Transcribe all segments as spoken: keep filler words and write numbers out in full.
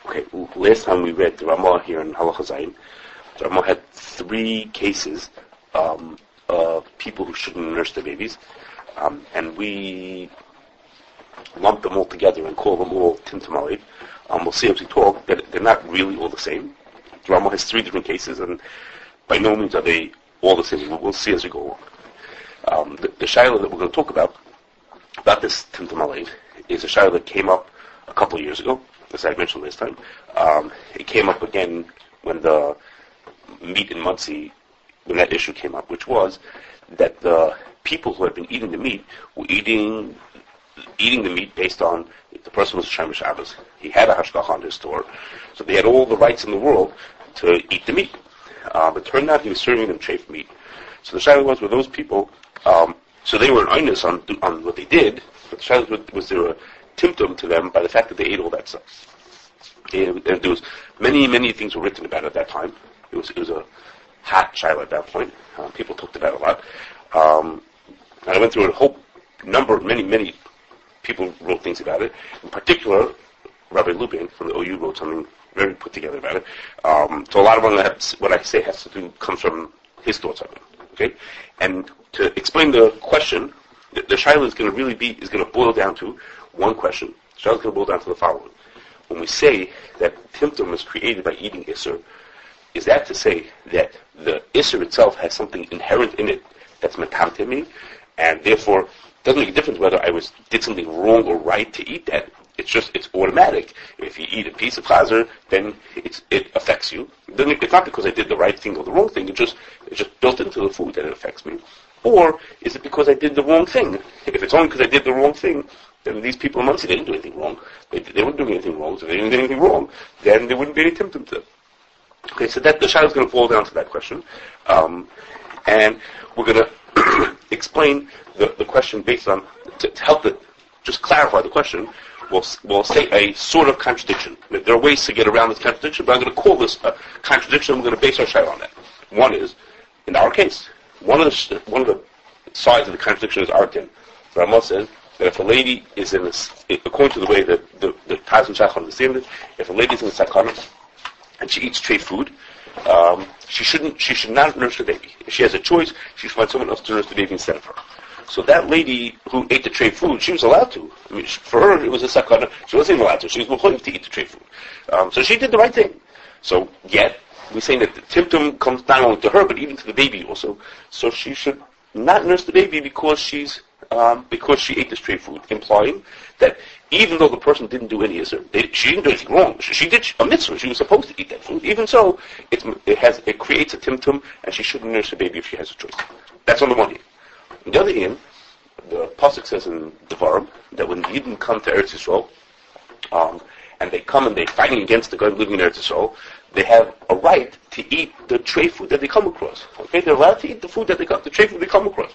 Okay, last time we read the Ramah here in Halacha Zayin, the Ramah had three cases um, of people who shouldn't nurse their babies, um, and we lump them all together and call them all Timtum Alev. Um, we'll see as we talk that they're not really all the same. The Ramah has three different cases, and by no means are they all the same. We'll see as we go along. Um, the, the Shaila that we're going to talk about, about this Timtum Alev, is a Shaila that came up a couple of years ago, as I mentioned last time. Um, it came up again when the meat in Monsey, when that issue came up, which was that the people who had been eating the meat were eating eating the meat based on if the person was Shem Shabbos. He had a hashgacha on his store, so they had all the rights in the world to eat the meat. Um, it turned out he was serving them treif meat. So the shaila was with those people, um, so they were an onus on on what they did, but the shaila was, was there a timtum to them by the fact that they ate all that stuff. And, and there was many, many things were written about it at that time. It was it was a hot shaila at that point. Uh, people talked about it a lot. Um, and I went through a whole number of many, many people wrote things about it. In particular, Rabbi Lubin from the O U wrote something very put together about it. Um, so a lot of what I, have, what I say has to do comes from his thoughts on it. Okay, and to explain the question, the, the shaila is going to really be is going to boil down to one question. The shaila is going to boil down to the following: when we say that timtum is created by eating isser, is that to say that the isser itself has something inherent in it that's metamtem me, and therefore it doesn't make a difference whether I was did something wrong or right to eat that. It's just, it's automatic. If you eat a piece of chazer, then it's, it affects you. Then it's not because I did the right thing or the wrong thing, it's just, it's just built into the food that it affects me. Or is it because I did the wrong thing? If it's only because I did the wrong thing, then these people in Monsey, they didn't do anything wrong. They, they weren't doing anything wrong, so if they didn't do anything wrong, then there wouldn't be any timtum to them. Okay, so that, the shaila is going to fall down to that question. Um, and we're going to explain the, the question based on, to, to help it, just clarify the question, we'll, we'll say a sort of contradiction. There are ways to get around this contradiction, but I'm going to call this a contradiction, and we're going to base our shaila on that. One is, in our case, one of the, one of the sides of the contradiction is our din. The Ramah says that if a lady is in this, according to the way that the, the Taz and Shach understand it, if a lady is in the sakana, and she eats treif food, um, she shouldn't, she should not nurse the baby. If she has a choice, she should find someone else to nurse the baby instead of her. So that lady who ate the treif food, she was allowed to. I mean, for her, it was a sakana. She wasn't allowed to. She was mechuyev to eat the treif food. Um, so she did the right thing. So yet, we're saying that the timtum comes not only to her, but even to the baby also. So she should not nurse the baby because she's um, because she ate this treif food, implying that even though the person didn't do any isser, she didn't do anything wrong. She, she did a mitzvah. She was supposed to eat that food. Even so, it, it has it creates a timtum, and she shouldn't nurse the baby if she has a choice. That's on the one hand. On the other hand, the pasuk says in Devarim that when the Yidden come to Eretz Yisrael, um, and they come and they're fighting against the God living in Eretz Yisrael, they have a right to eat the treif food that they come across. Okay, they're allowed to eat the food that they come, the treif food they come across.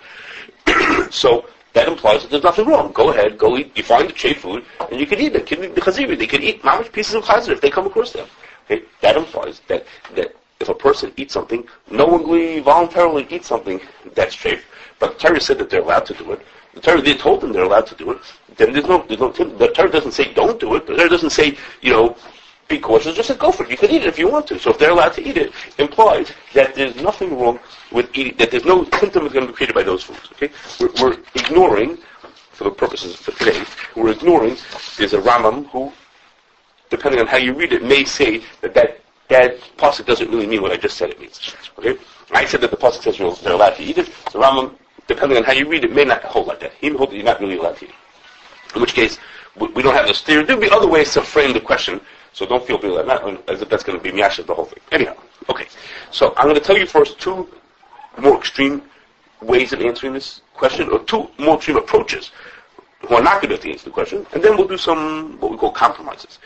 So that implies that there's nothing wrong. Go ahead, go eat. You find the treif food, and you can eat it. The chaziri, they can eat mamish pieces of chazir if they come across them. Okay, that implies that that if a person eats something, knowingly, voluntarily eats something, that's treif. But the Torah said that they're allowed to do it. The Torah, they told them they're allowed to do it. Then there's no, there's no, the Torah doesn't say don't do it. The Torah doesn't say, you know, be cautious. It just says go for it. You can eat it if you want to. So if they're allowed to eat it, implies that there's nothing wrong with eating, that there's no symptom is going to be created by those foods. Okay? We're, we're ignoring, for the purposes of today, we're ignoring, there's a Rambam who, depending on how you read it, may say that that, that pasuk doesn't really mean what I just said it means. Okay? I said that the pasuk says they're allowed to eat it. The Rambam, depending on how you read it, may not hold like that. He may hold that you're not really allowed to eat it. In which case, we don't have this theory. There'll be other ways to frame the question, so don't feel bad, not as if that's going to be miyashiv the whole thing. Anyhow, okay. So I'm going to tell you first two more extreme ways of answering this question, or two more extreme approaches who are not going to answer the question, and then we'll do some what we call compromises.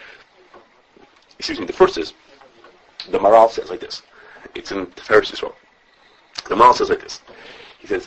Excuse me. The first is the Maral says like this. It's in Tiferes Yisrael. The Maral says like this. He says,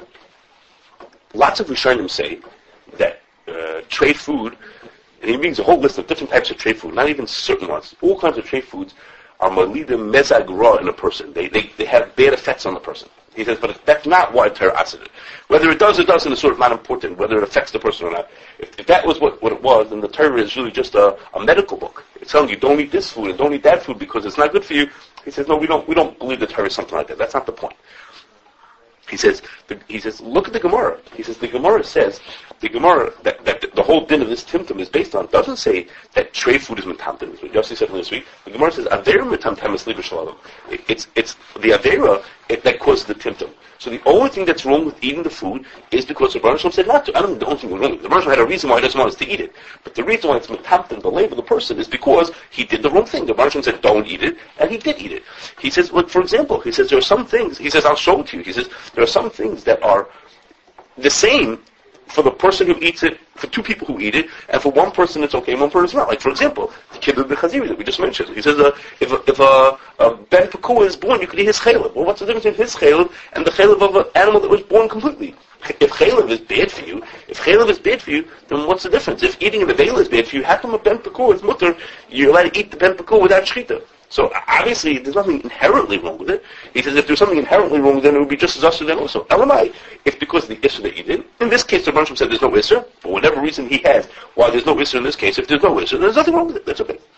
lots of Rishonim say that uh, treif food, and he brings a whole list of different types of treif food, not even certain ones. All kinds of treif foods are malidim mezag ra in a person. They, they they have bad effects on the person. He says, but that's not why Torah asked it. Whether it does or doesn't is sort of not important, whether it affects the person or not. If, if that was what, what it was, then the Torah is really just a, a medical book. It's telling you, don't eat this food and don't eat that food because it's not good for you. He says, no, we don't, we don't believe the Torah is something like that. That's not the point. He says, the, he says, look at the Gemara. He says, the Gemara says, the Gemara, that, that the whole din of this timtum is based on, doesn't say that tray food is metamtem. As Yossi said this week, the Gemara says, Avera metamtem is liber shalom. It's, it's the Avera it, that causes the timtum. So the only thing that's wrong with eating the food is because the Baruch Shalom said not to. I don't think the only thing that's wrong. The Baruch Shalom had a reason why he doesn't want us to eat it. But the reason why it's metamtem, the label of the person, is because he did the wrong thing. The Baruch Shalom said don't eat it, and he did eat it. He says, look, for example, he says there are some things, he says, I'll show it to you. He says, there are some things that are the same for the person who eats it, for two people who eat it, and for one person it's okay and one person it's not. Like, for example, the kid of the Chaziri that we just mentioned. He says, uh, if, a, if a, a Ben Pekua is born, you could eat his chaylev. Well, what's the difference between his chaylev and the chaylev of an animal that was born completely? If chaylev is bad for you, if chaylev is bad for you, then what's the difference? If eating an avela is bad for you, how come a Ben Pekua is mutter, you're allowed to eat the Ben Pekua without shechita? So obviously there's nothing inherently wrong with it. He says if there's something inherently wrong with it, it would be just as usher then also. Elamai, if because of the issur that you did, in this case the Baruch said there's no issur, for whatever reason he has, why there's no issur in this case, if there's no issur, then there's nothing wrong with it, that's okay.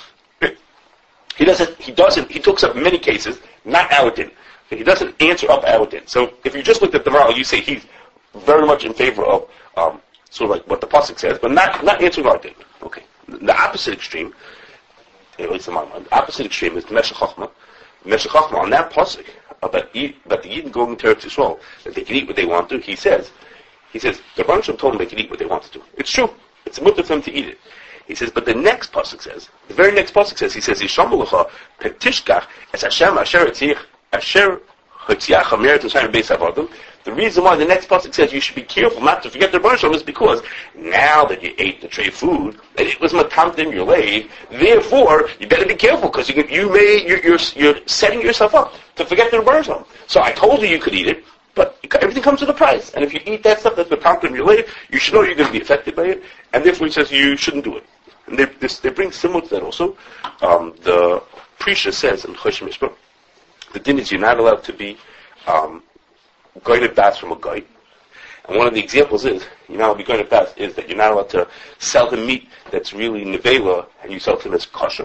He doesn't, he doesn't, he talks up many cases, not our din. He doesn't answer up our din. So if you just looked at the Maral, you say he's very much in favor of um, sort of like what the pasuk says, but not, not answering our din. Okay. The opposite extreme, at least in my mind, the opposite extreme is the Meshech Chochmah. Meshech Chochmah, on that pasuk about, eat, about the Yidden going to Eretz Yisrael, that they can eat what they want to, he says, he says, the Baruch Shalom told them they can eat what they want to do. It's true. It's a mutter for them to eat it. He says, but the next pasuk says, the very next pasuk says, he says, Yishamu lecha petishkach es Hashem asher etziach asher etziach hameret l'shayim beis avodim. The reason why the next pasuk says you should be careful not to forget the Baruch Shalom is because now that you ate the tray food, that it was matamtim your lay, therefore you better be careful because you, you may you're, you're you're setting yourself up to forget the Baruch Shalom. So I told you you could eat it, but everything comes with a price, and if you eat that stuff that's matamtim your lay, you should know you're going to be affected by it, and therefore he says you shouldn't do it. And they this, they bring similar to that also. Um, the Prisha says in Choshen Mishpah, the din is you're not allowed to be um, going to bath from a guy. And one of the examples is, you're not allowed to be going to bath, is that you're not allowed to sell him meat that's really nevela, and you sell it to him as kosher.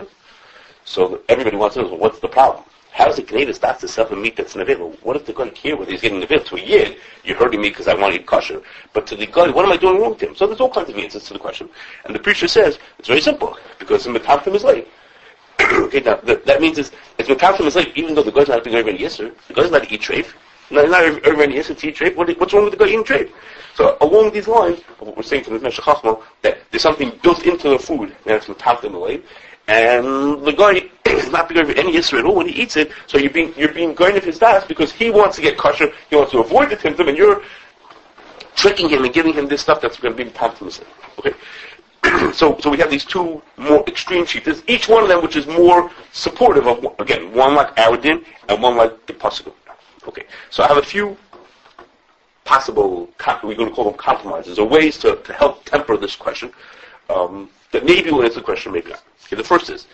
So everybody wants to know, well, what's the problem? How is it Canadian starts to sell him meat that's nevela? What if the guy care whether he's getting nevela? To a yid, you're hurting me because I want to eat kosher. But to the guy, what am I doing wrong to him? So there's all kinds of answers to the question. And the preacher says, it's very simple, because the metamtim is late. Okay, now, the, that means it's, it's metamtim is late, even though the guy's not being very yisr, the guy's not to eat treif. Not, not everybody has to eat treif. What, what's wrong with the guy eating treif? So along these lines, of what we're saying from the Meshech Chochmah, that there's something built into the food, and it's metamtim late. And the guy is not being any yisr at all when he eats it, so you're being you're being going to his das because he wants to get kosher, he wants to avoid the timtum, and you're tricking him and giving him this stuff that's going to be metamtim. Okay, so so we have these two more extreme shittas, each one of them which is more supportive of, again, one like our din and one like the pasuk. Okay, so I have a few possible, we're going to call them compromises, or ways to, to help temper this question. Um, that maybe will answer the question, maybe not. Okay, the first is,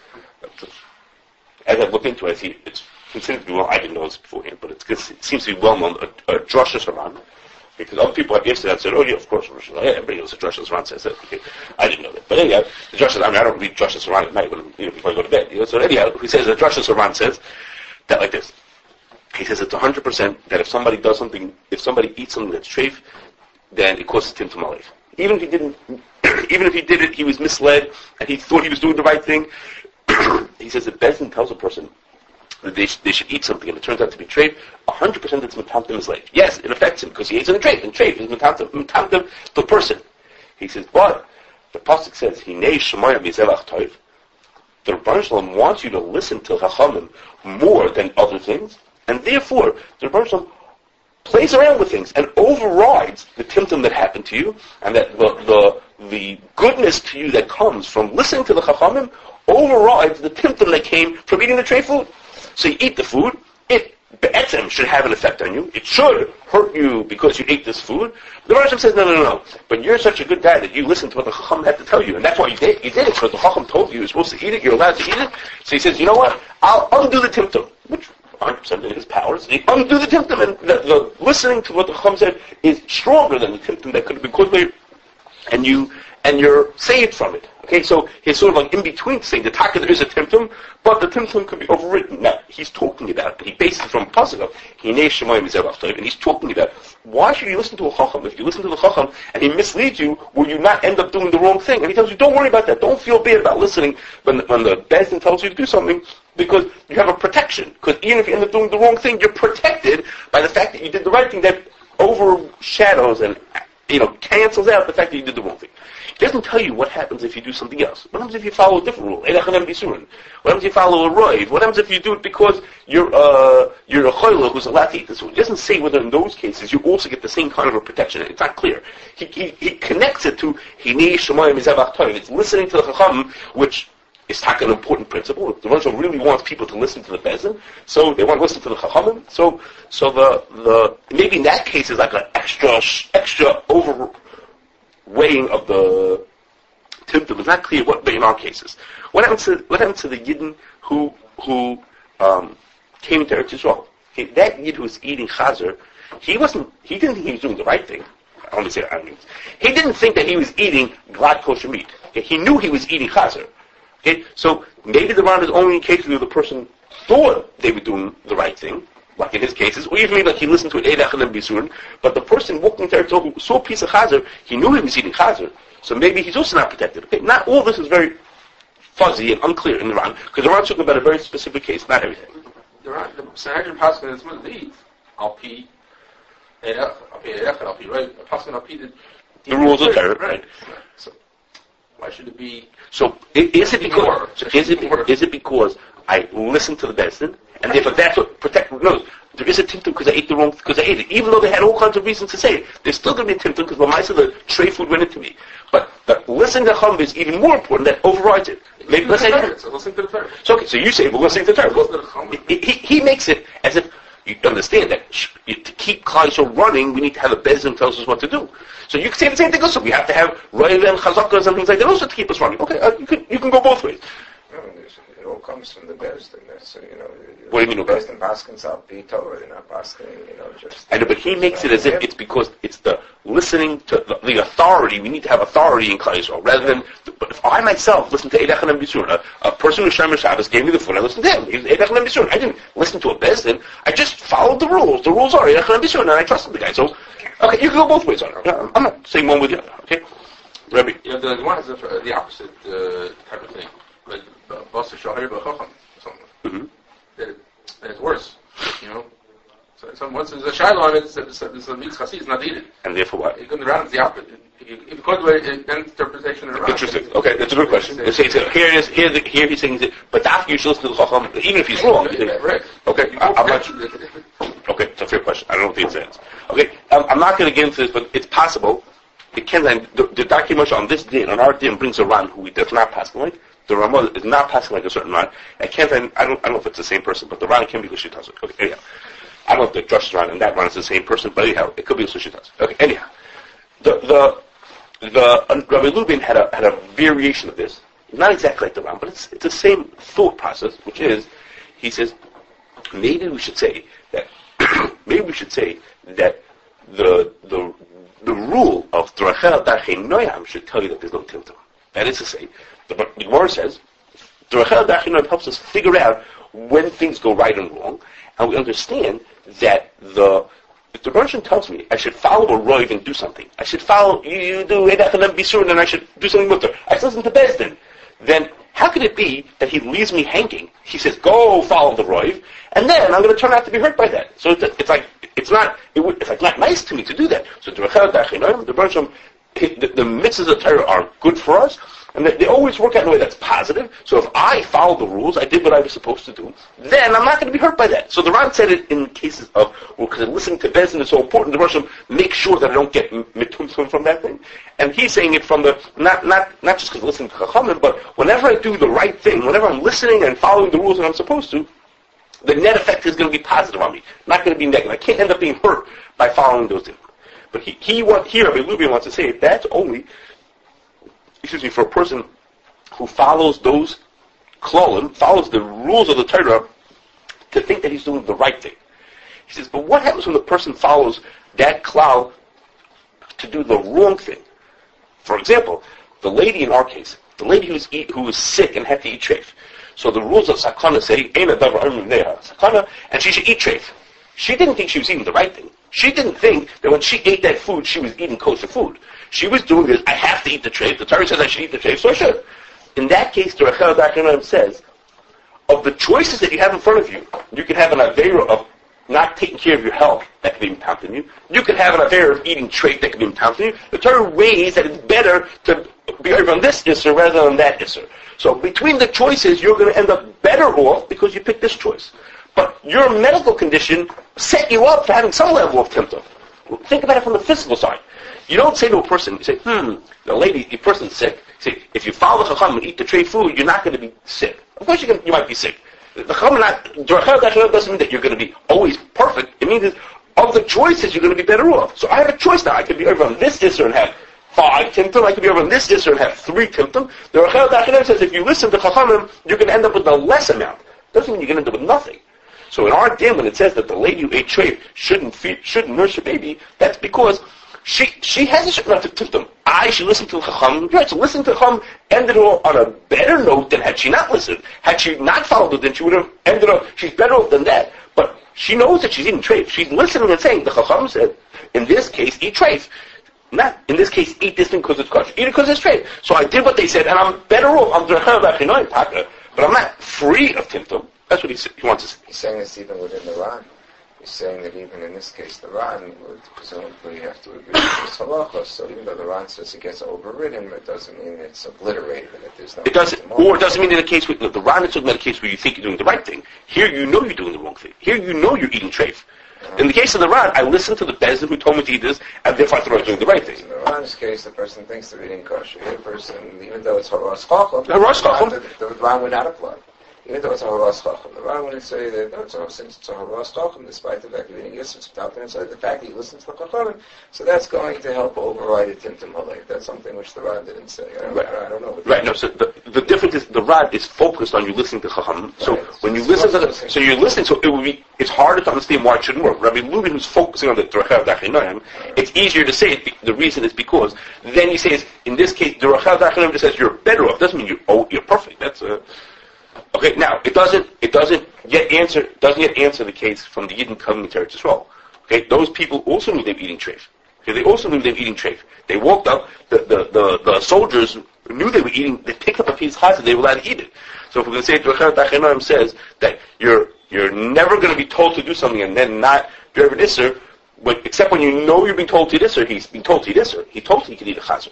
as I've looked into it, I see it's considered to be well, I didn't know this beforehand, but it's, it seems to be well known, a, a Drasha Saran, because other people have answered that and said, oh yeah, of course, yeah, everybody knows the Drasha Saran says that. Okay, I didn't know that. But anyhow, the Drasha Saran, I mean, I don't read Drasha Saran at night when, you know, before I go to bed. You know? So anyhow, he says, the Drasha Saran says that like this. He says it's one hundred percent that if somebody does something, if somebody eats something that's treif, then it causes him to maliv. Even if he didn't, even if he did it, he was misled, and he thought he was doing the right thing. He says that Bezdin tells a person that they, sh- they should eat something, and it turns out to be treif, one hundred percent it's metamtim is late. Yes, it affects him, because he eats in a treif, and treif is metamtim, metamtim to the person. He says, but, the pasuk says, Hinei Shemaya Mizelach Toiv. The Rebbeinu Shalom wants you to listen to Chachamim more than other things, and therefore, the Rebbeinu Shalom plays around with things and overrides the timtum that happened to you, and that the, the the goodness to you that comes from listening to the Chachamim overrides the timtum that came from eating the tray food. So you eat the food, it be'etzem should have an effect on you. It should hurt you because you ate this food. The Rasham says, no, no, no, no. But you're such a good guy that you listened to what the Chacham had to tell you, and that's why you did. You did it because the Chacham told you you were supposed to eat it. You're allowed to eat it. So he says, you know what? I'll undo the timtum. Which one hundred percent in his powers. He undo the Timtum, and the, the listening to what the Chacham said is stronger than the Timtum that could have been caused by, and you and you're saved from it. Okay, so he's sort of like in between saying the taka there is a Timtum, but the Timtum could be overwritten. Now he's talking about he bases it from pasuk of Hinei Shemayim Zevach Toiv, and he's talking about why should you listen to a Chacham if you listen to the Chacham and he misleads you, will you not end up doing the wrong thing? And he tells you, don't worry about that. Don't feel bad about listening when when the Beis Din tells you to do something, because you have a protection. Because even if you end up doing the wrong thing, you're protected by the fact that you did the right thing that overshadows and you know cancels out the fact that you did the wrong thing. It doesn't tell you what happens if you do something else. What happens if you follow a different rule? What happens if you follow a roiv? What happens if you do it because you're uh, you're a choila who's allowed to eat this food? It doesn't say whether in those cases you also get the same kind of a protection. It's not clear. He, he, he connects it to Hinei Shemayim Zevach Toiv. It's listening to the Chacham, which is not an important principle. The Rosh really wants people to listen to the Beis Din, so they want to listen to the Chachamim. So, so the the maybe in that case is like an extra extra over. weighing of the Timtum. It's not clear what, but in our cases, what happened to what happened to the Yidden who who um, came into Eretz Yisrael? He, that Yid who was eating chazer, he wasn't. He didn't think he was doing the right thing. I want to say I mean, he didn't think that he was eating glad kosher meat. Okay? He knew he was eating chazer. Okay, so maybe the Ran is only in cases where the person thought they were doing the right thing, like in his cases, or even maybe like he listened to an Eidach and Bisurin, but the person walking there who saw a piece of chazer, he knew he was eating chazer, so maybe he's also not protected. Okay, not all this is very fuzzy and unclear in the Ran, because the Ran is talking about a very specific case, not everything. The Ran, the Sanhedrin Paskin is lead. Al pi Eidach, al pi Eidach, al pi right, Paskin al pi the the rules of Torah, right? So why should it be? So is it because so is it is it because I listened to the Beis Din, and therefore that's what protect? No, there is a Timtum because I ate the wrong because I ate it. Even though they had all kinds of reasons to say it, there's still going to be a Timtum because Lamaisa the tray food went into me. But the listening to Chacham is even more important. That overrides it. Maybe let's say so listen to the Torah. So okay, so you say we're listening to the Torah. He, he, he makes it as if you understand that to keep Klal Yisrael running, we need to have a Beis Din tells us what to do. So you can say the same thing also. We have to have Raiv and Chazakas and things like that also to keep us running. Okay, uh, you can you can go both ways. No, it all comes from the Beis Din. So, you know, what do you mean? The Beis Din Paskins al pi Torah, they're not Paskin, you know, just. I know, but he makes it as if it's because it's the listening to the, the authority. We need to have authority in Klal Yisrael rather than. But if I myself listen to Eidach and Bisurin, a, a person who Shomer Shabbos gave me the food, I listened to him. He was Eidach and Bisurin. I didn't listen to a Beis Din. I just followed the rules. The rules are Eidach and Bisurin, and I trusted the guy. So, okay, you can go both ways on it. I'm not saying one with the other. Okay, Rabbi. You know, the, the one is the, the opposite uh, type of thing, like Basa Shahir B'Chacham. Mm-hmm. That, it, that it's worse, you know. So, so once there's a shiloh on it, it's a, it's a, it's a mix chassid, it's not needed. And therefore what? You go around, it's the opposite. If you, if you go to it, then interpretation of the Interesting. Okay, that's a good question. Let's say, so here it is, here, the, here he's saying that, but after you should listen to the Chacham, even if he's wrong. Yeah, right. Okay, I, I'm not. Okay, it's a fair question. I don't know what the answer is. Okay, um, I'm not going to get into this, but it's possible. It can. The, the documentary on this din, on our din, brings a Ran who does not pass like. The Ramah is not passing like a certain Ran. I can't. I don't. I don't know if it's the same person, but the Ran can be Lishitas. Okay. Anyhow, I don't know if the Josh Ran and that Ran is the same person, but anyhow, it could be Lishitas. Okay. Anyhow, the the the uh, Rabbi Lubin had a had a variation of this. Not exactly like the Ran, but it's it's the same thought process, which is, he says, maybe we should say that maybe we should say that the the the rule of Drachel Darchei Noyam should tell you that there's no Timtum. That is to say, the, the Gemara says, Drachel Darchei Noyam helps us figure out when things go right and wrong, and we understand that the if the Russian tells me I should follow a roiv and do something, I should follow you, you do Eidach and Bisurin, and I should do something with her. I should listen to Beis Din. Then how could it be that he leaves me hanging? He says, "Go follow the roiv," and then I'm going to turn out to be hurt by that. So it's, it's like it's not it would, it's like not nice to me to do that. So the the Russian the, the mitzvahs of Torah are good for us, and they, they always work out in a way that's positive. So if I follow the rules, I did what I was supposed to do, then I'm not going to be hurt by that. So the Ran said it in cases of, well, because listening to Beis Din is so important, the Russian make sure that I don't get mitumtum from that thing. And he's saying it from the, not not not just because listening to Chachamim, but whenever I do the right thing, whenever I'm listening and following the rules that I'm supposed to, the net effect is going to be positive on me, not going to be negative. I can't end up being hurt by following those things. But he, he want, here, Rabbi Lubin wants to say that's only, excuse me, for a person who follows those klolim, follows the rules of the Torah to think that he's doing the right thing. He says, but what happens when the person follows that klal to do the wrong thing? For example, the lady in our case, the lady who's eat, who was sick and had to eat treif. So the rules of sakana say, "Eina davar armim neha sakana," and she should eat treif. She didn't think she was eating the right thing. She didn't think that when she ate that food, she was eating kosher food. She was doing this, I have to eat the treif. The Torah says I should eat the treif, so I should. In that case, the Rachel Dachanan says, of the choices that you have in front of you, you can have an avera of not taking care of your health that can be impounded on you. You can have an avera of eating treif that can be impounded on you. The Torah weighs that it's better to be over on this isser rather than that isser. So between the choices, you're going to end up better off because you picked this choice. But your medical condition set you up for having some level of tempter. Think about it from the physical side. You don't say to a person, you say, hmm, the lady, the person's sick. You say, if you follow the chacham and eat the treif food, you're not going to be sick. Of course you're gonna, you might be sick. The chacham doesn't mean that you're going to be always perfect. It means that of the choices, you're going to be better off. So I have a choice now. I could be over on this isser and have five timtum. I could be over on this isser and have three timtum. The Rachel Dachanan says if you listen to chachamim, you're going to end up with a less amount. Doesn't mean you're going to end up with nothing. So in our din, when it says that the lady who ate treif shouldn't feed, shouldn't nurse her baby, that's because she she has a certain amount of timtum. I should listen to the chacham. Right, so listening to the chacham ended her on a better note than had she not listened. Had she not followed it, then she would have ended up. She's better off than that. But she knows that she's eating treif. She's listening and saying the chacham said, in this case, eat treif. Not in this case, eat this thing because it's kosher. Eat it because it's treif. So I did what they said, and I'm better off. I'm but I'm not free of timtum. That's what he, he wants to say. He's saying this even within the Ran. He's saying that even in this case, the Ran would presumably have to agree with this halacha. So even though the Ran says it gets overridden, it doesn't mean it's obliterated and that there's no. It doesn't, or it doesn't mean in a case where the Ran is talking about a case where you think you're doing the right thing. Here, you know you're doing the wrong thing. Here, you know you're eating treif. Uh-huh. In the case of the Ran, I listened to the bezin who told me to eat this, and therefore I thought I was doing the right thing. In the Ran's case, the person thinks they're eating kosher. The person, even though it's haras chacham, haras chacham, the, the Ran would not apply. Even though it's a haras chacham, the Ran wouldn't say that, no, it's a, since it's a haras chacham, despite the fact that eating yisr, it's without inside the fact that he listens to the chachamim, so that's going to help override the timtum halay. That's something which the Ran didn't say. I don't, right. I don't know. Right. No. So the, the difference is the Ran is focused on you listening to chachamim. So right. when you listen to the, so you're listening. So it would be, it's harder to understand why it shouldn't work. Rabbi Lubin, who's focusing on the Rachel Dachanan, it's easier to say it. The reason is because then he says, in this case, the Rachel Dachanan says you're better off. Doesn't mean you oh you're perfect. That's a Okay, now it doesn't it doesn't yet answer doesn't yet answer the case from the Yidden coming to Eretz Yisrael. Okay, those people also knew they were eating treif. Okay, they also knew they were eating treif. They walked up. The the, the, the soldiers knew they were eating. They picked up a piece of chazan. They were allowed to eat it. So if we're going to say Rachel Dachanan says that you're you're never going to be told to do something and then not do an isser, but except when you know you're being told to eat isser, he's being told to eat isser. He told you he could eat a chazan.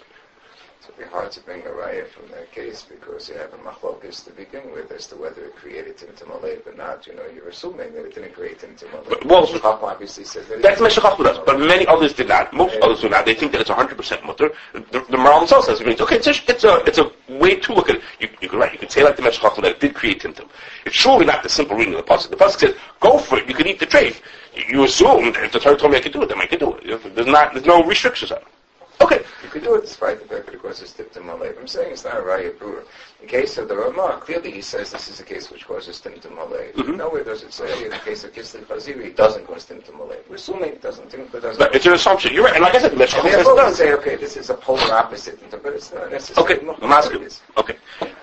It would be hard to bring a raya from that case because you have a machlokes to begin with as to whether it created timtum halay or not. You know, you're assuming that it didn't create timtum halay. Well, Chacham obviously says that that's Meshach does, but many others did not. Most yeah. others do not. They think that it's one hundred percent mutter. The, the Maral himself says, okay, it's a, it's a it's a way to look at it. You, you could right. You could say like the Meshach that it did create timtum. It's surely not the simple reading of the pasuk. The pasuk says, "Go for it. You can eat the treif." You, you assume that if the Torah told me I could do it, then I could do it. There's not there's no restrictions on it. Okay. You could do it despite the fact that it causes timtum halay. I'm saying it's not a raya brewer. In the case of the Ramah, clearly he says this is a case which causes timtum halay. Mm-hmm. Nowhere does it say in the case of Kislev Chaziri it doesn't cause timtum halay. We're assuming it doesn't. It doesn't. But it's an assumption. You're right. And like I said, the Meshach says it does. Say, okay, this is a polar opposite, but it's not necessarily. Okay. Masculine. Okay.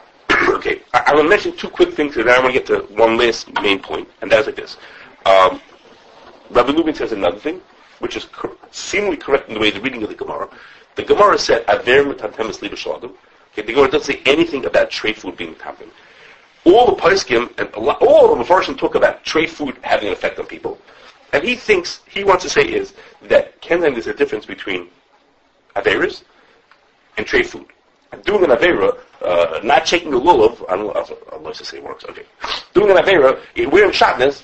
Okay. I, I will mention two quick things, and then I want to get to one last main point, and that's like this. Um, Rabbi Lubin says another thing, which is cor- seemingly correct in the way the reading of the Gemara. The Gemara said, "Aver metatemis li b'shalom." Okay, the Gemara doesn't say anything about treif food being metatem. All the poskim and a lot, all the Mefarshim talk about treif food having an effect on people, and he thinks he wants to say is that Kenyan there's a difference between averas and treif food. And doing an avera, uh, not shaking the lulav, I don't know, I'll let say it works. Okay, doing an avera, wearing shatnez,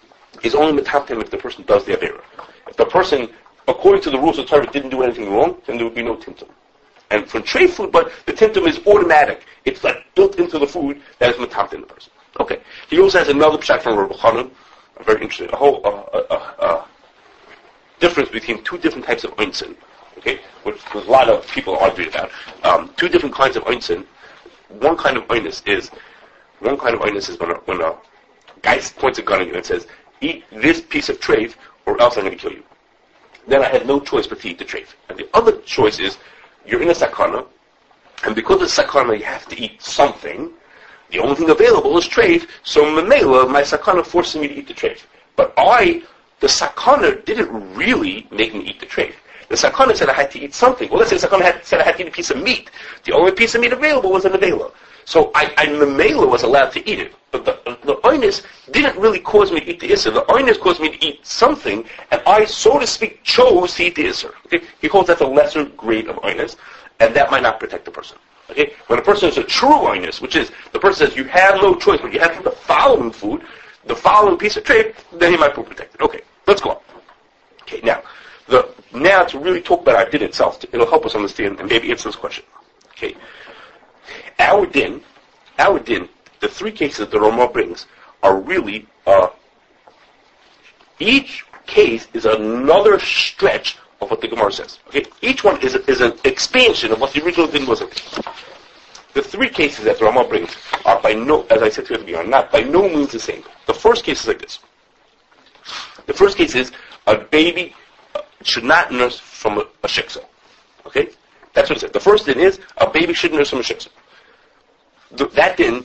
is only metatem if the person does the avera. If the person, according to the rules of Torah, didn't do anything wrong, then there would be no timtum. And for treif food, but the timtum is automatic. It's like built into the food that is metatem in the person. Okay. He also has another pshat from Rabbi Chanan, a very interesting, a whole uh, uh, uh, difference between two different types of oinsin. Okay, which a lot of people argue about. Um, two different kinds of oinsin. One kind of oinus is one kind of oinus is when a, when a Guy points a gun at you and says, eat this piece of treif or else I'm going to kill you. Then I had no choice but to eat the treif. And the other choice is, you're in a sakana, and because of sakana you have to eat something. The only thing available is treif, so memela, my sakana forces me to eat the treif. But I, the sakana didn't really make me eat the treif. The sakana said I had to eat something. Well, let's say the sakana had, said I had to eat a piece of meat. The only piece of meat available was a memela. So I, I memela was allowed to eat it. But the, the oinus didn't really cause me to eat the isser. The oinus caused me to eat something, and I, so to speak, chose to eat the isser. Okay? He holds that the lesser grade of oinus, and that might not protect the person. Okay? When a person is a true oinus, which is the person says you have no choice, but you have to eat the following food, the following piece of trade, then he might be protected. Okay, let's go on. Okay, now, the now to really talk about our din itself, it'll help us understand and maybe answer this question. Okay, our din, our din, the three cases that Ramah brings are really, uh, each case is another stretch of what the Gemara says. Okay, each one is is an expansion of what the original din was. The three cases that the Ramah brings are by no, as I said to you at the beginning, are not by no means the same. The first case is like this. The first case is a baby should not nurse from a, a shiksa. Okay? That's what it says. The first din is a baby should nurse from a shiksa. The, that din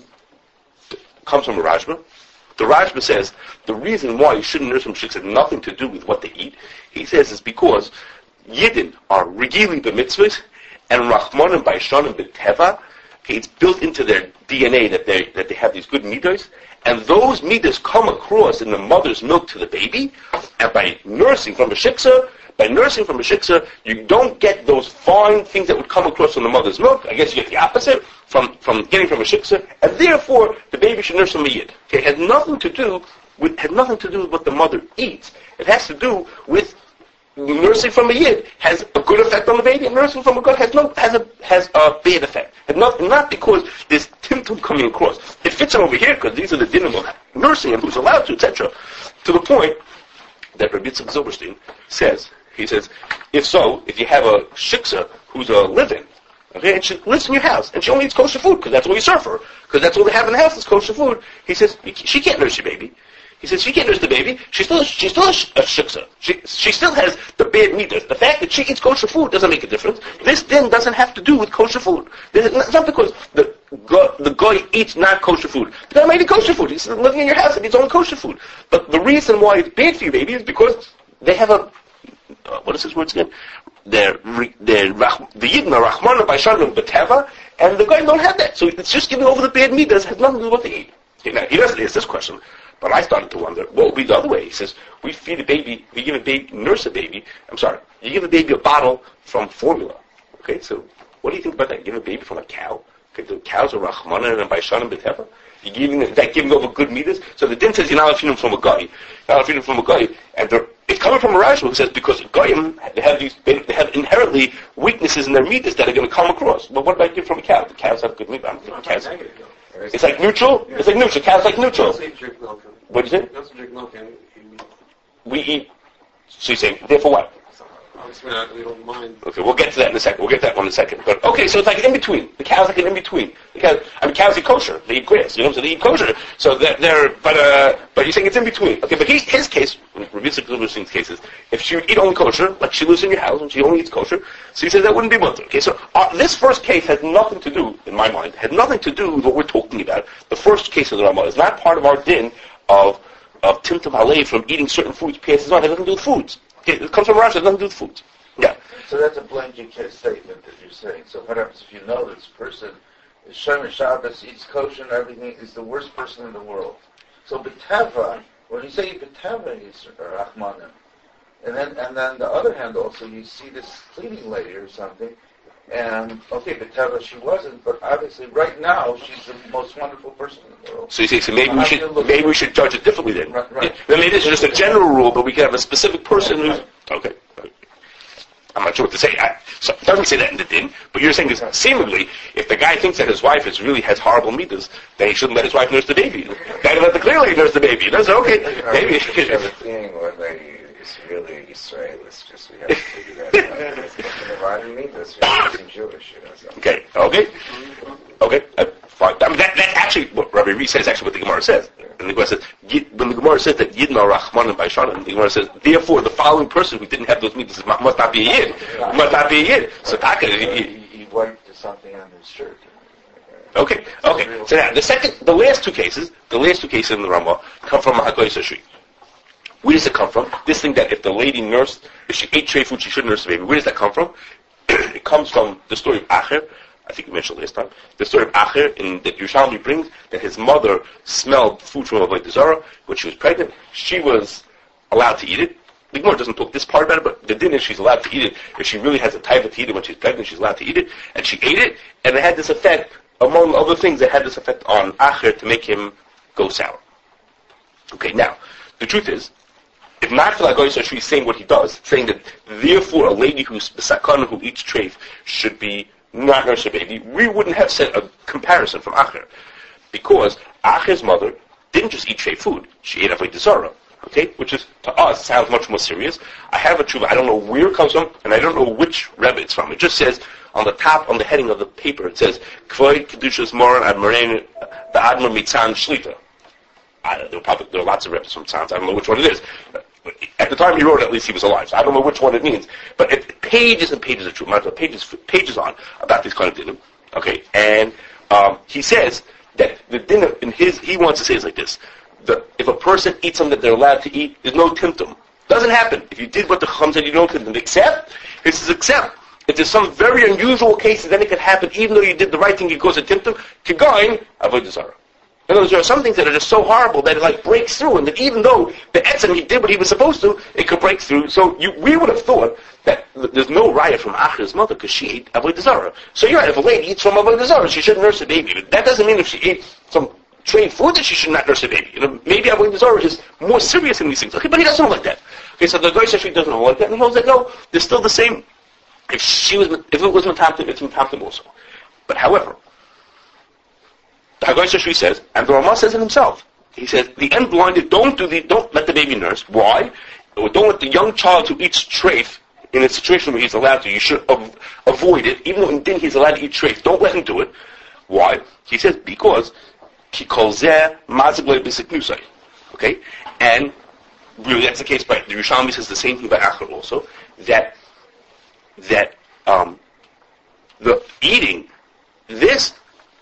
comes from a Rajma. The Rajma says the reason why you shouldn't nurse from a shiksa has nothing to do with what they eat. He says it's because Yidden are regili b'mitzvahs and Rachmanim b'ishanim b'teva. Okay, it's built into their D N A that they that they have these good midas, and those midas come across in the mother's milk to the baby, and by nursing from a shiksa, by nursing from a shiksa, you don't get those fine things that would come across from the mother's milk. I guess you get the opposite from, from getting from a shiksa, and therefore the baby should nurse from a yid. Okay, it has nothing to do with had nothing to do with what the mother eats. It has to do with nursing from a yid has a good effect on the baby, and nursing from a god has no has a has a bad effect. And not not because there's timtum coming across. It fits in over here because these are the dinim of nursing and who's allowed to, et cetera. To the point that Rabbi Yitzchak Zilberstein says, he says, if so, if you have a shiksa who's a live-in, okay, and she lives in your house, and she only eats kosher food because that's all you serve her, because that's all they have in the house is kosher food. He says she can't nurse your baby. He says she can't nurse the baby. She's still she's still a, sh- a shiksa. She she still has the bad midas. The fact that she eats kosher food doesn't make a difference. This then doesn't have to do with kosher food. It's not because the go, the guy eats not kosher food. The guy might eat kosher food. He's living in your house and eats only kosher food. But the reason why it's bad for your baby is because they have a uh, what is his words again? They're they're the yidna rachmana by shalom b'teva, and the guy don't have that. So it's just giving over the bad midas. Has nothing to do with what they eat. Okay, now he doesn't ask this question. But I started to wonder, what would be the other way? He says, we feed a baby, we give a baby, nurse a baby, I'm sorry, you give a baby a bottle from formula. Okay, so what do you think about that? You give a baby from a cow? Okay, the cows are Rahmanan and Baishanan B'Teva. You're giving, is that giving over good midas? So the din says you're not allowed to feed them from a guy. You're not allowed to feed them from a guy. And it's coming from a Rashi who says because Goyim, they have these, they have inherently weaknesses in their midas that are going to come across. But what about give from a cow? The cows have good midas. Cows. It's like neutral? It's like neutral. Cows like neutral. What do you say? Doesn't drink milk and we eat. So you say, therefore what? Obviously not, we don't mind. Okay, we'll get to that in a second. We'll get to that one in a second. But okay, so it's like in between. The cow's like an in between. The cows, I mean, cows eat kosher. They eat grass. You know, so they eat kosher. So they're, they're but uh, but you're saying it's in between. Okay, but he, his case, Rabbi Yitzchak cases, if she would eat only kosher, like she lives in your house and she only eats kosher, so he says that wouldn't be mutter. Okay, so uh, this first case has nothing to do, in my mind, had nothing to do with what we're talking about. The first case of the Ramah is not part of our din of of timtum halei from eating certain foods passes on. It has nothing to do with foods. Okay, it comes from Rashi. It has nothing to do with foods. Yeah. So that's a blanket statement that you're saying. So what happens if you know this person is Shomer Shabbos, eats kosher and everything, is the worst person in the world? So B'teva, when you say B'teva, he's Rahmanim. And then, and then the other hand also, you see this cleaning lady or something, and, okay, B'teva she wasn't, but obviously right now she's the most wonderful person in the world. So you say, so maybe we should, maybe we should judge it differently then. Right, right. Yeah. Then maybe this is just a general rule, but we can have a specific person who's, okay. I'm not sure what to say. I, so it doesn't say that in the din, but you're saying is seemingly, if the guy thinks that his wife is really has horrible midas, then he shouldn't let his wife nurse the baby. Then let the clear lady nurse the baby. That's okay. Maybe. The thing when they is really Israel. It's just we have to figure that out. It's the midas. We're Jewish, you know. So. Okay. Okay. Okay. Uh, fine. I mean, that, that's actually what Rabbi Reed says, actually what the Gemara says. And the Gemara says, when the Gemara says that Yidna Rachman and Baishanan, the Gemara says, therefore the following person who didn't have those mitzvahs must not be a Yid. Must not be a Yid. So Taka, he, he, he, he wiped something on his shirt. Okay, okay. So now, the second, the last two cases, the last two cases in the Ramah come from Hagoy Sashri. Where does it come from? This thing that if the lady nursed, if she ate tray food, she shouldn't nurse the baby. Where does that come from? It comes from the story of Acher. I think we mentioned last time. The story of Acher in that Yerushalmi brings that his mother smelled food from Avodah Zarah when she was pregnant. She was allowed to eat it. The Gemara doesn't talk this part about it, but the din is she's allowed to eat it. If she really has a taiva to eat it when she's pregnant, she's allowed to eat it. And she ate it, and it had this effect, among other things, it had this effect on Acher to make him go sour. Okay, now, the truth is, if not for Hagoy Sashri saying what he does, saying that therefore a lady who's sakana who eats treif should be not nurse a baby, we wouldn't have said a comparison from Acher. Because Acher's mother didn't just eat treif food, she ate Avodah Zarah. Okay, which is, to us, sounds much more serious. I have a tshuva, I don't know where it comes from, and I don't know which Rebbe it's from. It just says, on the top, on the heading of the paper, it says, Kvod Kedushas Moran Admaren the Admar Mitzan Shlita. I don't know, probably, there are lots of Rebbes from Tzans, I don't know which one it is. At the time he wrote it, at least he was alive, so I don't know which one it means. But it, pages and pages of truth, pages, pages on about this kind of dinner. Okay, and um, he says that the dinner, in his, he wants to say is like this. The, if a person eats something that they're allowed to eat, there's no timtum. Doesn't happen. If you did what the Chacham said, you don't timtum. Except, this is except, if there's some very unusual cases, then it could happen, even though you did the right thing, it goes a timtum, kigoin, avodah zarah. In other words, there are some things that are just so horrible that it like breaks through, and that even though the etzem, he did what he was supposed to, it could break through. So you, we would have thought that there's no raya from Acher's mother because she ate avodah zarah. So you're right, if a lady eats from avodah zarah, she shouldn't nurse a baby. But that doesn't mean if she ate some trained food that she should not nurse a baby. You know, maybe avodah zarah is more serious in these things. Okay, but he doesn't know like that. Okay, so the guy says she doesn't know like that, and he holds that no, there's still the same. If she was, if it was metamtim, it's metamtim also. But however, the Hagoy Sashri says, and the Ramah says it himself. He says, the end blinded, don't do the, don't let the baby nurse. Why? Or don't let the young child who eats treif in a situation where he's allowed to. You should av- avoid it, even though in din he's allowed to eat treif. Don't let him do it. Why? He says because he calls there maziglei b'siknusai. Okay, and really that's the case. By the Yerushalmi says the same thing by Acher also. That that um, the eating this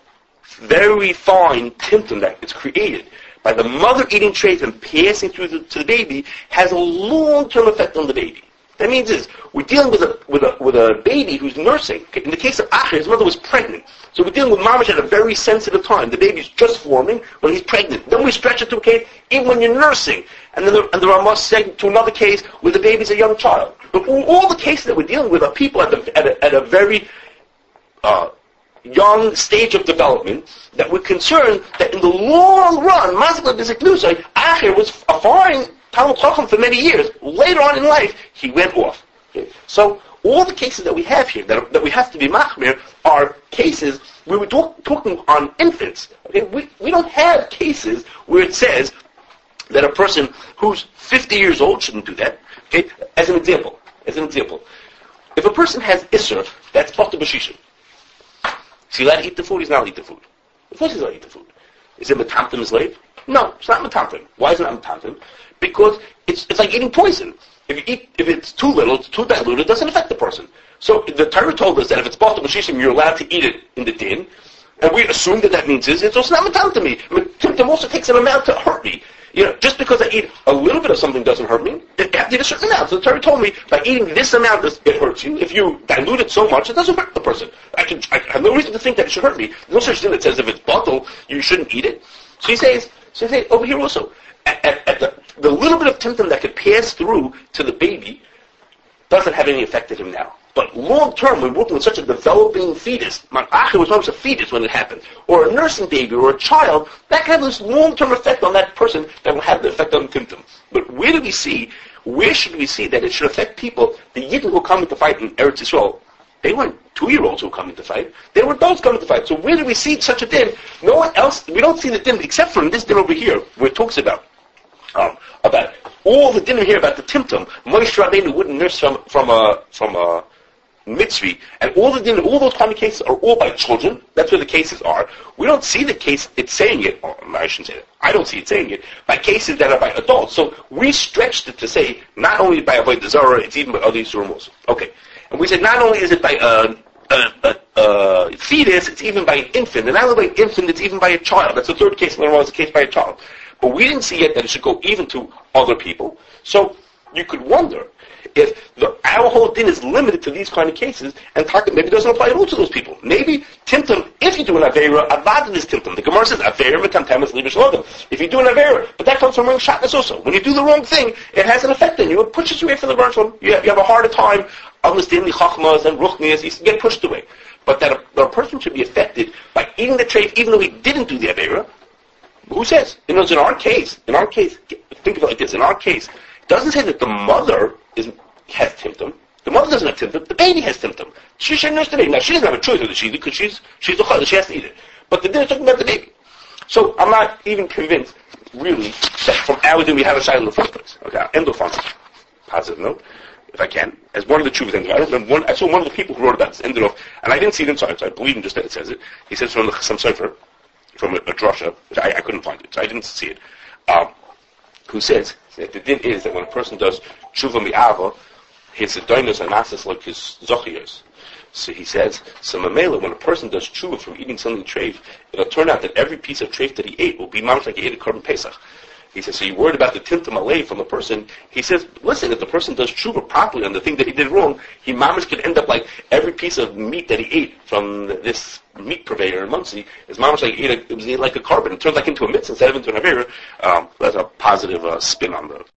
very fine timtum that is created by the mother eating treif and passing through the, to the baby has a long-term effect on the baby. That means is we're dealing with a with a with a baby who's nursing. In the case of Acher, his mother was pregnant, so we're dealing with mamash at a very sensitive time. The baby's just forming when he's pregnant. Then we stretch it to a case even when you're nursing, and then the, and the Ramah said to another case where the baby's a young child. But all, all the cases that we're dealing with are people at the, at a, at a very uh, young stage of development that we're concerned that in the long run, Mazal B'Ziknusai, Acher was a fine Talmud Chacham for many years. Later on in life, he went off. Okay? So all the cases that we have here, that, are, that we have to be machmir, are cases where we're talk, talking on infants. Okay? We, we don't have cases where it says that a person who's fifty years old shouldn't do that. Okay? As an example, as an example, if a person has Isser, that's Bata B'Shishim. Is he allowed to eat the food? He's not allowed to eat the food. Of course he's allowed to eat the food. Is it metamtim his slave? No, it's not metamtim. Why is it not metamtim? Because it's it's like eating poison. If you eat, if it's too little, it's too diluted, it doesn't affect the person. So the Torah told us that if it's bata b'shishim, you're allowed to eat it in the din, and we assume that that means is it's also not metamtim to me. Metamtim also takes an amount to hurt me. You know, just because I eat a little bit of something doesn't hurt me. It has to eat a certain amount. So the Torah told me by eating this amount, it hurts you. If you dilute it so much, it doesn't hurt the person. I can, I have no reason to think that it should hurt me. There's no such thing that says if it's bottle, you shouldn't eat it. So he says, so he says over here also, at, at, at the, the little bit of timtum that could pass through to the baby doesn't have any effect on him now. But long term, we're working with such a developing fetus. My Acher was almost a fetus when it happened, or a nursing baby, or a child. That can have this long term effect on that person that will have the effect on timtum. But where do we see? Where should we see that it should affect people? The Yidden who come to fight in Eretz Yisrael, they weren't two-year-olds who come to fight. They were adults coming to fight. So where do we see such a din? No one else. We don't see the din except for in this din over here, where it talks about um, about all the din here about the timtum. Moshe Rabbeinu wouldn't nurse from from a from a mitzvah, and all the all those kind of cases are all by children. That's where the cases are. We don't see the case it's saying it. Or I shouldn't say that. I don't see it saying it by cases that are by adults. So we stretched it to say not only by avodah zarah, it's even by other yisurim. Okay, and we said not only is it by a, a, a, a fetus, it's even by an infant, and not only by an infant, it's even by a child. That's the third case. In it's a case by a child. But we didn't see yet that it should go even to other people. So you could wonder if the, our whole din is limited to these kind of cases, and maybe it doesn't apply at all to those people. Maybe timtum, if you do an avera, avadin is timtum. The Gemara says avera metamtemis libish lodem. If you do an avera, but that comes from wrong shatness also. When you do the wrong thing, it has an effect on you. It pushes you away from the Baruch Shalom. You have, you have a harder time understanding the chachmas and ruchnias. You get pushed away. But that a, that a person should be affected by eating the treif, even though he didn't do the avera. Who says? You know, in our case, in our case, think of it like this. In our case, it doesn't say that the mother is has timtum. The mother doesn't have timtum. The baby has timtum. She should nurse the baby. Now she doesn't have a choice whether she eat it because she's she's a chayla. She has to eat it. But the dinner is talking about the baby. So I'm not even convinced, really, that from our din we have a child in the first place. Okay, I'll end off on a positive note, if I can. As one of the truths, I don't remember one. I saw one of the people who wrote about this ended off, and I didn't see it inside, so I believe him just that it says it. He says from the Chassam Sofer, from a, a drasha, which I, I couldn't find it, so I didn't see it. Um, who says that the din is that when a person does tshuva mi'ava, his adonis and asas like his zochiyos. So he says, so mamela, when a person does tshuva from eating something treif, it'll turn out that every piece of treif that he ate will be mamish like he ate a korban pesach. He says, so you're worried about the timtum alei from the person. He says, listen, if the person does tshuva properly on the thing that he did wrong, he mamish could end up like every piece of meat that he ate from this meat purveyor in Muncie is mamish like he ate a, it was like a korban. It turned like into a mitzvah instead of into an avera. Um, that's a positive uh, spin on the